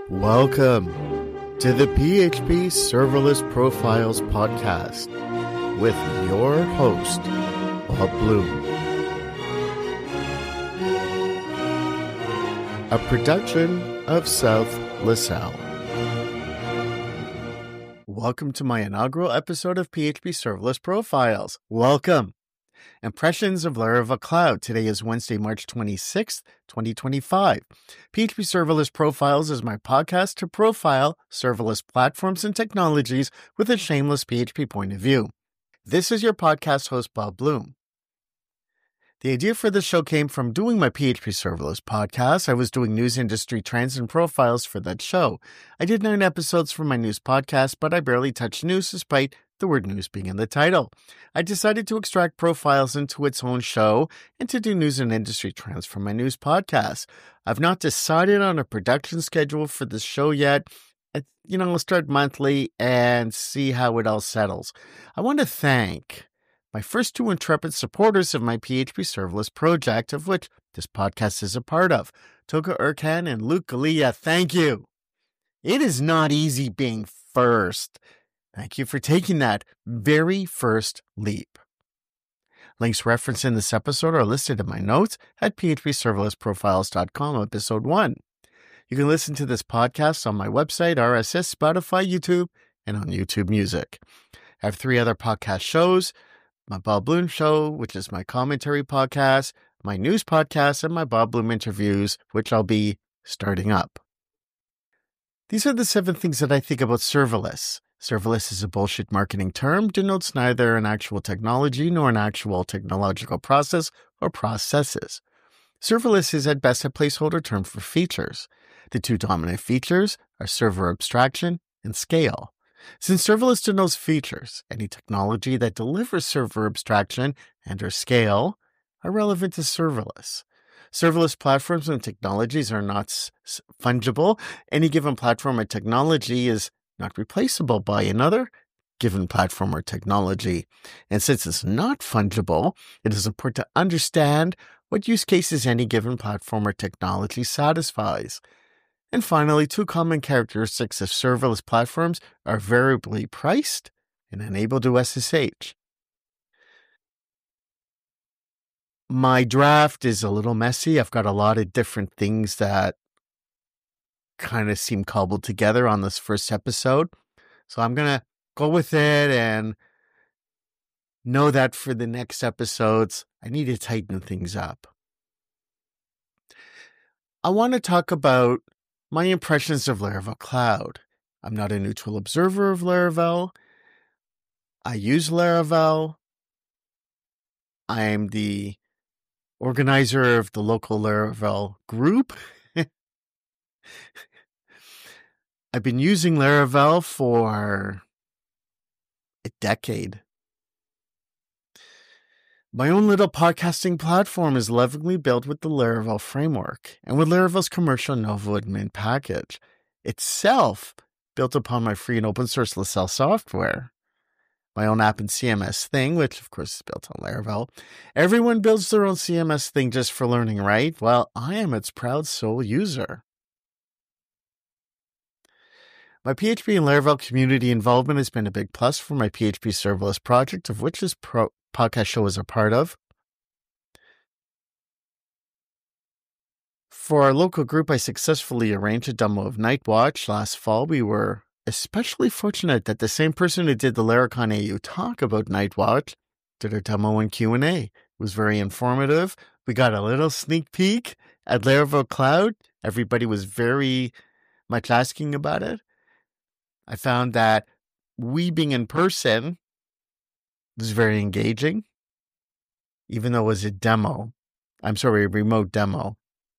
Welcome to the PHP Serverless Profiles podcast with your host, Bob Bloom. A production of South LaSalle. Welcome to my inaugural episode of PHP Serverless Profiles. Welcome. Impressions of Laravel Cloud. Today is Wednesday, March 26th, 2025. PHP Serverless Profiles is my podcast to profile serverless platforms and technologies with a shameless PHP point of view. This is your podcast host, Bob Bloom. The idea for this show came from doing my PHP Serverless podcast. I was doing news industry trends and profiles for that show. I did 9 episodes for my news podcast, but I barely touched news despite the word news being in the title. I decided to extract profiles into its own show and to do news and industry trends for my news podcast. I've not decided on a production schedule for this show yet. I'll start monthly and see how it all settles. I want to thank my first 2 intrepid supporters of my PHP Serverless project, of which this podcast is a part of, Toka Erkan and Luke Galea. Thank you. It is not easy being first. Thank you for taking that very first leap. Links referenced in this episode are listed in my notes at phpserverlessprofiles.com, episode 1. You can listen to this podcast on my website, RSS, Spotify, YouTube, and on YouTube Music. I have 3 other podcast shows: my Bob Bloom Show, which is my commentary podcast, my news podcast, and my Bob Bloom interviews, which I'll be starting up. These are the 7 things that I think about serverless. Serverless is a bullshit marketing term, denotes neither an actual technology nor an actual technological process or processes. Serverless is at best a placeholder term for features. The 2 dominant features are server abstraction and scale. Since serverless denotes features, any technology that delivers server abstraction and or scale are relevant to serverless. Serverless platforms and technologies are not fungible. Any given platform or technology is not replaceable by another given platform or technology. And since it's not fungible, it is important to understand what use cases any given platform or technology satisfies. And finally, 2 common characteristics of serverless platforms are variably priced and unable to SSH. My draft is a little messy. I've got a lot of different things that kind of seem cobbled together on this first episode. So I'm going to go with it and know that for the next episodes, I need to tighten things up. I want to talk about my impressions of Laravel Cloud. I'm not a neutral observer of Laravel. I use Laravel. I am the organizer of the local Laravel group. I've been using Laravel for a decade. My own little podcasting platform is lovingly built with the Laravel framework and with Laravel's commercial Nova admin package, itself built upon my free and open source LaSalle software. My own app and CMS thing, which of course is built on Laravel. Everyone builds their own CMS thing just for learning, right? Well, I am its proud sole user. My PHP and Laravel community involvement has been a big plus for my PHP Serverless project, of which this podcast show is a part of. For our local group, I successfully arranged a demo of Nightwatch last fall. We were especially fortunate that the same person who did the Laracon AU talk about Nightwatch did a demo and Q&A. It was very informative. We got a little sneak peek at Laravel Cloud. Everybody was very much asking about it. I found that we being in person was very engaging, even though it was a remote demo.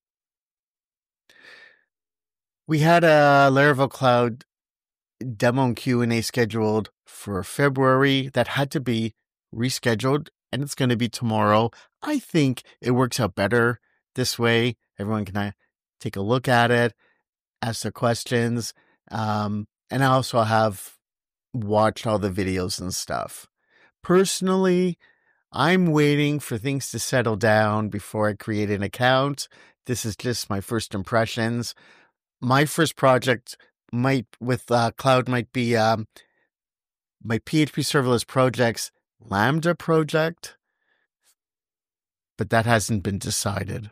We had a Laravel Cloud demo and Q&A scheduled for February that had to be rescheduled, and it's going to be tomorrow. I think it works out better this way. Everyone can take a look at it, ask their questions, and I also have watched all the videos and stuff. Personally, I'm waiting for things to settle down before I create an account. This is just my first impressions. my first project with cloud might be my PHP serverless project's Lambda project, but that hasn't been decided.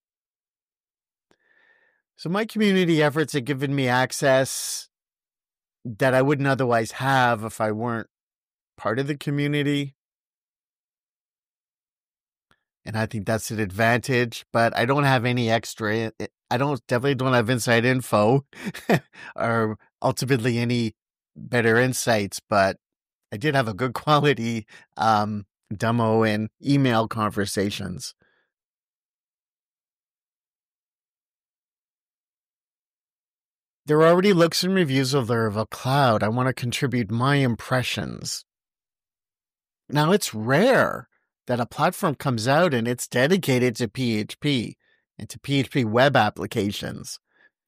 So my community efforts have given me access that I wouldn't otherwise have if I weren't part of the community. And I think that's an advantage, but I don't have any extra. Definitely don't have inside info or ultimately any better insights, but I did have a good quality demo and email conversations. There are already looks and reviews of Laravel Cloud. I want to contribute my impressions. Now, it's rare that a platform comes out and it's dedicated to PHP and to PHP web applications.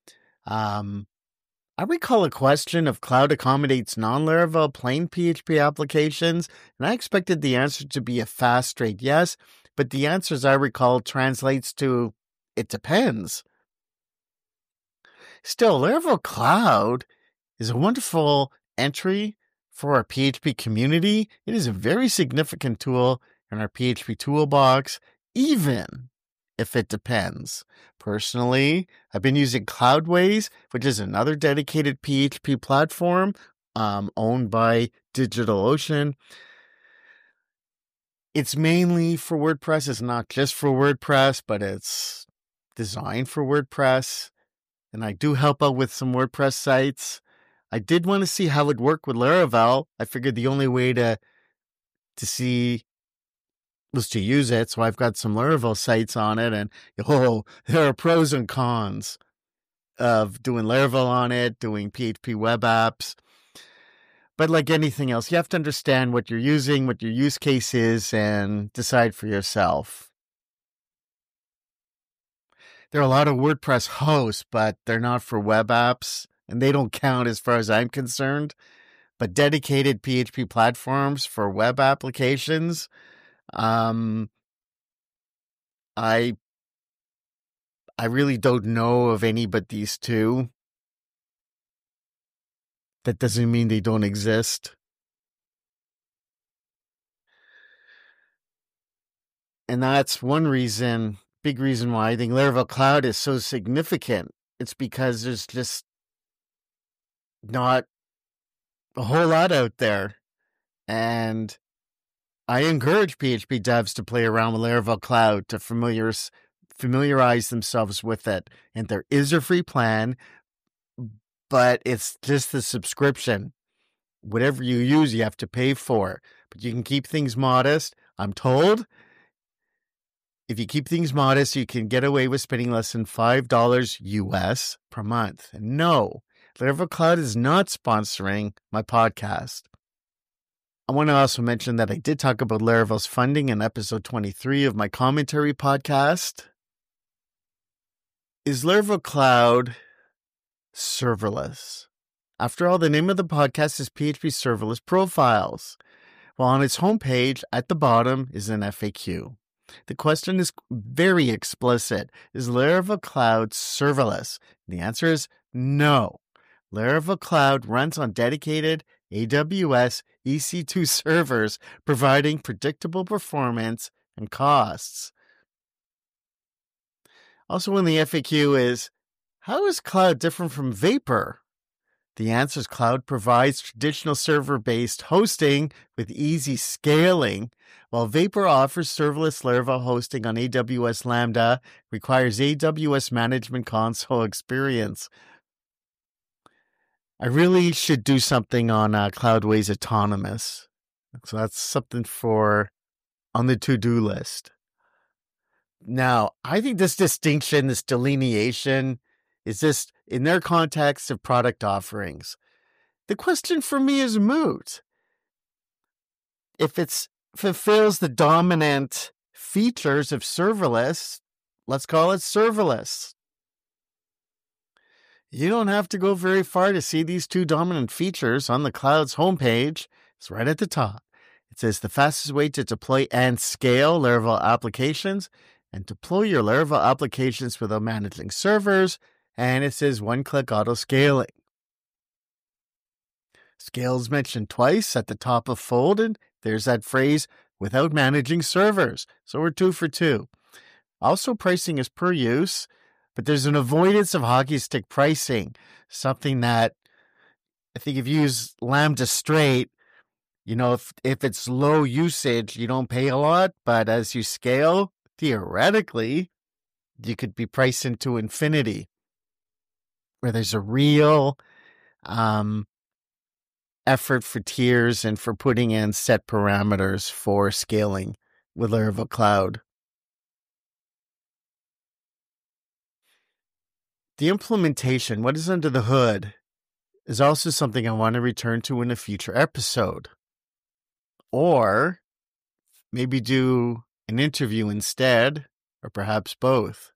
I recall a question if cloud accommodates non-Laravel plain PHP applications, and I expected the answer to be a fast, straight yes, but the answer, as I recall, translates to, it depends. Still, Laravel Cloud is a wonderful entry for our PHP community. It is a very significant tool in our PHP toolbox, even if it depends. Personally, I've been using Cloudways, which is another dedicated PHP platform owned by DigitalOcean. It's mainly for WordPress. It's not just for WordPress, but it's designed for WordPress. And I do help out with some WordPress sites. I did want to see how it would work with Laravel. I figured the only way to see was to use it. So I've got some Laravel sites on it, and there are pros and cons of doing Laravel on it, doing PHP web apps. But like anything else, you have to understand what you're using, what your use case is, and decide for yourself. There are a lot of WordPress hosts, but they're not for web apps, and they don't count as far as I'm concerned. But dedicated PHP platforms for web applications, I really don't know of any but these two. That doesn't mean they don't exist. And that's one reason, big reason why I think Laravel Cloud is so significant. It's because there's just not a whole lot out there. And I encourage PHP devs to play around with Laravel Cloud to familiarize themselves with it. And there is a free plan, but it's just the subscription. Whatever you use, you have to pay for. But you can keep things modest. I'm told if you keep things modest, you can get away with spending less than $5 US per month. And no, Laravel Cloud is not sponsoring my podcast. I want to also mention that I did talk about Laravel's funding in episode 23 of my commentary podcast. Is Laravel Cloud serverless? After all, the name of the podcast is PHP Serverless Profiles. Well, on its homepage, at the bottom is an FAQ. The question is very explicit. Is Laravel Cloud serverless? The answer is no. Laravel Cloud runs on dedicated AWS EC2 servers, providing predictable performance and costs. Also in the FAQ is, how is Cloud different from Vapor? The answer is Cloud provides traditional server-based hosting with easy scaling, while Vapor offers serverless Laravel hosting on AWS Lambda, requires AWS Management Console experience. I really should do something on Cloudways Autonomous. So that's something on the to-do list. Now, I think this distinction, this delineation, is just in their context of product offerings. The question for me is moot. If it fulfills the dominant features of serverless, let's call it serverless. You don't have to go very far to see these two dominant features on the Cloud's homepage. It's right at the top. It says the fastest way to deploy and scale Laravel applications and deploy your Laravel applications without managing servers and it says one-click auto scaling. Scale's mentioned twice at the top of folded. There's that phrase, without managing servers. So we're 2 for 2. Also, pricing is per use, but there's an avoidance of hockey stick pricing, something that I think if you use Lambda straight, if it's low usage, you don't pay a lot, but as you scale, theoretically, you could be priced into infinity, where there's a real effort for tiers and for putting in set parameters for scaling with Laravel Cloud. The implementation, what is under the hood, is also something I want to return to in a future episode. Or maybe do an interview instead, or perhaps both.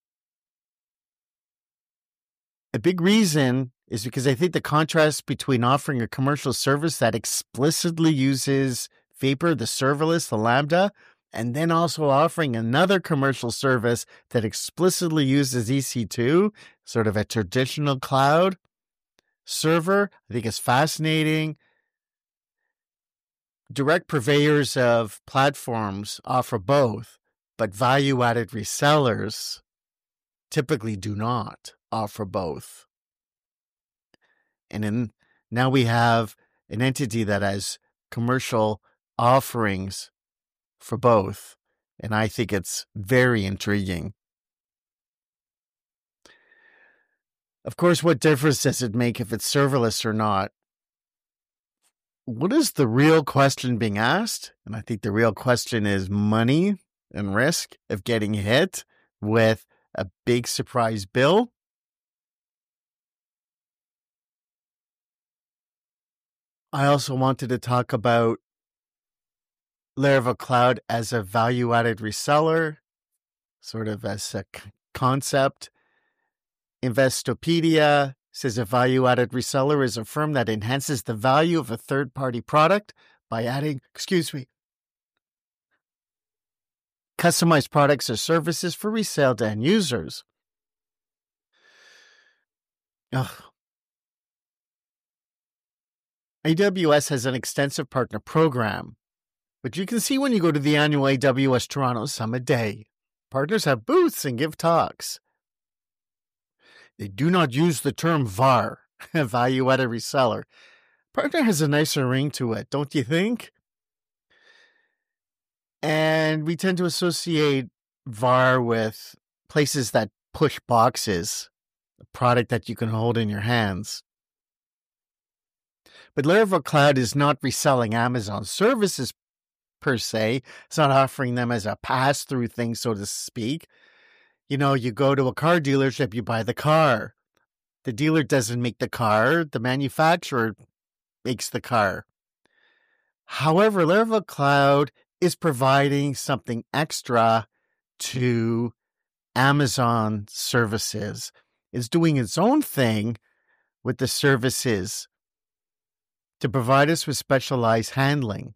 A big reason is because I think the contrast between offering a commercial service that explicitly uses Vapor, the serverless, the Lambda, and then also offering another commercial service that explicitly uses EC2, sort of a traditional cloud server, I think is fascinating. Direct purveyors of platforms offer both, but value-added resellers typically do not offer both. And now we have an entity that has commercial offerings for both, and I think it's very intriguing. Of course, what difference does it make if it's serverless or not? What is the real question being asked? And I think the real question is money and risk of getting hit with a big surprise bill. I also wanted to talk about Laravel Cloud as a value-added reseller, sort of as a concept. Investopedia says a value-added reseller is a firm that enhances the value of a third-party product by adding, customized products or services for resale to end users. AWS has an extensive partner program, which you can see when you go to the annual AWS Toronto Summit Day. Partners have booths and give talks. They do not use the term VAR, value-added reseller. Partner has a nicer ring to it, don't you think? And we tend to associate VAR with places that push boxes, a product that you can hold in your hands. But Laravel Cloud is not reselling Amazon services per se. It's not offering them as a pass-through thing, so to speak. You go to a car dealership, you buy the car. The dealer doesn't make the car. The manufacturer makes the car. However, Laravel Cloud is providing something extra to Amazon services. It's doing its own thing with the services to provide us with specialized handling.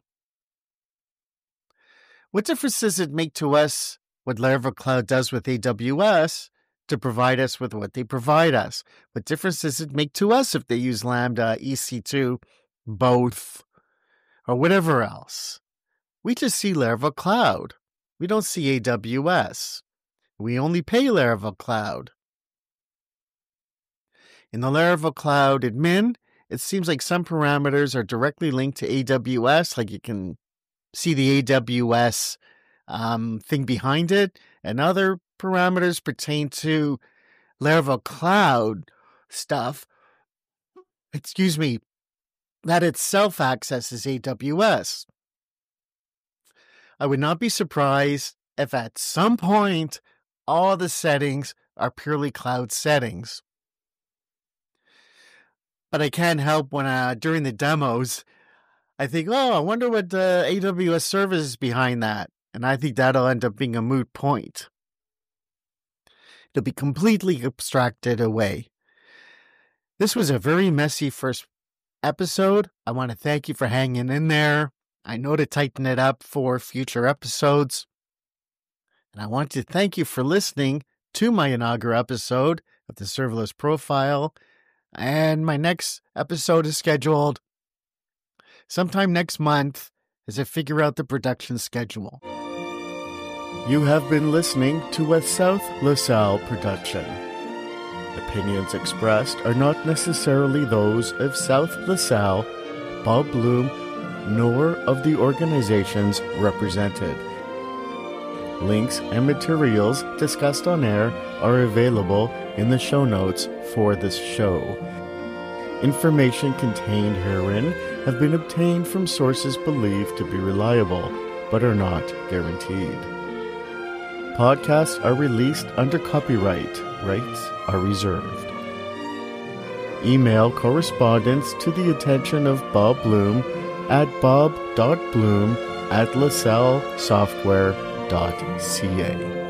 What difference does it make to us what Laravel Cloud does with AWS to provide us with what they provide us? What difference does it make to us if they use Lambda, EC2, both, or whatever else? We just see Laravel Cloud. We don't see AWS. We only pay Laravel Cloud. In the Laravel Cloud admin, it seems like some parameters are directly linked to AWS, like you can see the AWS thing behind it, and other parameters pertain to Laravel Cloud stuff, that itself accesses AWS. I would not be surprised if at some point all the settings are purely cloud settings. But I can't help when during the demos, I think, I wonder what AWS service is behind that. And I think that'll end up being a moot point. It'll be completely abstracted away. This was a very messy first episode. I want to thank you for hanging in there. I know to tighten it up for future episodes. And I want to thank you for listening to my inaugural episode of the Serverless Profile. And my next episode is scheduled sometime next month as I figure out the production schedule. You have been listening to a South LaSalle production. Opinions expressed are not necessarily those of South LaSalle, Bob Bloom, nor of the organizations represented. Links and materials discussed on air are available in the show notes for this show. Information contained herein have been obtained from sources believed to be reliable, but are not guaranteed. Podcasts are released under copyright. Rights are reserved. Email correspondence to the attention of Bob Bloom at bob.bloom@lasallesoftware.ca.